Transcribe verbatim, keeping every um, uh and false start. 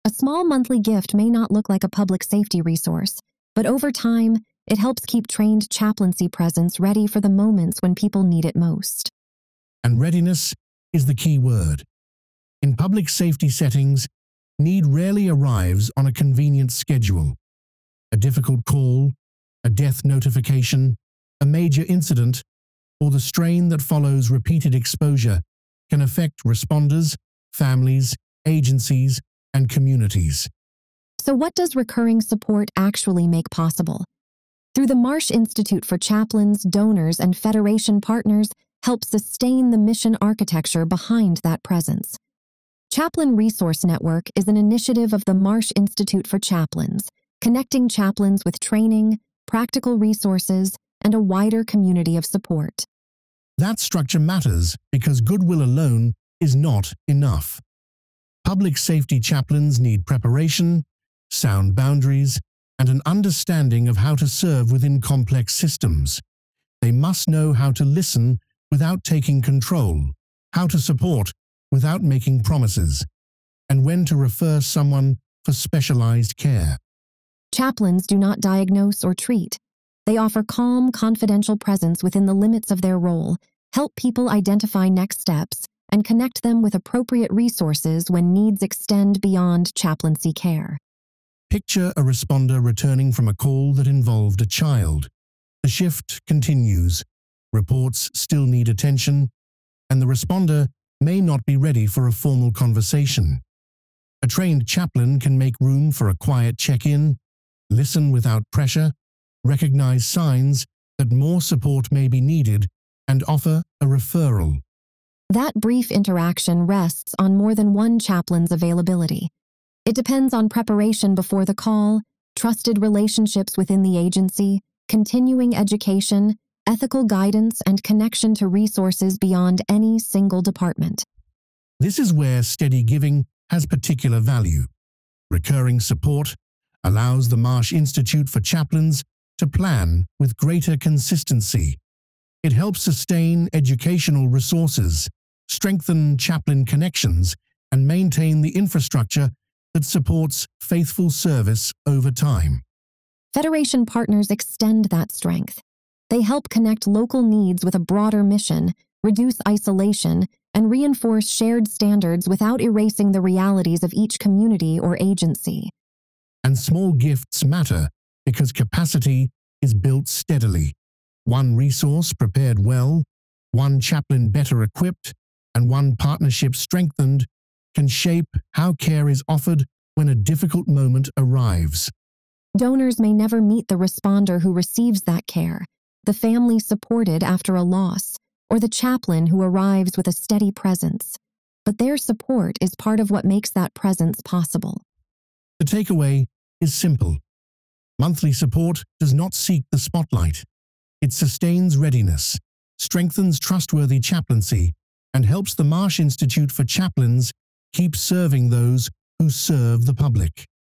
A small monthly gift may not look like a public safety resource, but over time, it helps keep trained chaplaincy presence ready for the moments when people need it most. And readiness is the key word. In public safety settings, need rarely arrives on a convenient schedule. A difficult call, a death notification, a major incident, or the strain that follows repeated exposure can affect responders, families, agencies, and communities. So what does recurring support actually make possible? Through the Marsh Institute for Chaplains, donors, and Federation partners help sustain the mission architecture behind that presence. Chaplain Resource Network is an initiative of the Marsh Institute for Chaplains, connecting chaplains with training, practical resources, and a wider community of support. That structure matters because goodwill alone is not enough. Public safety chaplains need preparation, sound boundaries, and an understanding of how to serve within complex systems. They must know how to listen without taking control, how to support without making promises, and when to refer someone for specialized care. Chaplains do not diagnose or treat. They offer calm, confidential presence within the limits of their role, help people identify next steps, and connect them with appropriate resources when needs extend beyond chaplaincy care. Picture a responder returning from a call that involved a child. The shift continues, reports still need attention, and the responder may not be ready for a formal conversation. A trained chaplain can make room for a quiet check-in, listen without pressure, recognize signs that more support may be needed, and offer a referral. That brief interaction rests on more than one chaplain's availability. It depends on preparation before the call, trusted relationships within the agency, continuing education, ethical guidance, and connection to resources beyond any single department. This is where steady giving has particular value. Recurring support allows the Marsh Institute for Chaplains to plan with greater consistency. It helps sustain educational resources, strengthen chaplain connections, and maintain the infrastructure that supports faithful service over time. Federation partners extend that strength. They help connect local needs with a broader mission, reduce isolation, and reinforce shared standards without erasing the realities of each community or agency. And small gifts matter because capacity is built steadily. One resource prepared well, one chaplain better equipped, and one partnership strengthened can shape how care is offered when a difficult moment arrives. Donors may never meet the responder who receives that care, the family supported after a loss, or the chaplain who arrives with a steady presence. But their support is part of what makes that presence possible. The takeaway is simple. Monthly support does not seek the spotlight. It sustains readiness, strengthens trustworthy chaplaincy, and helps the Marsh Institute for Chaplains keep serving those who serve the public.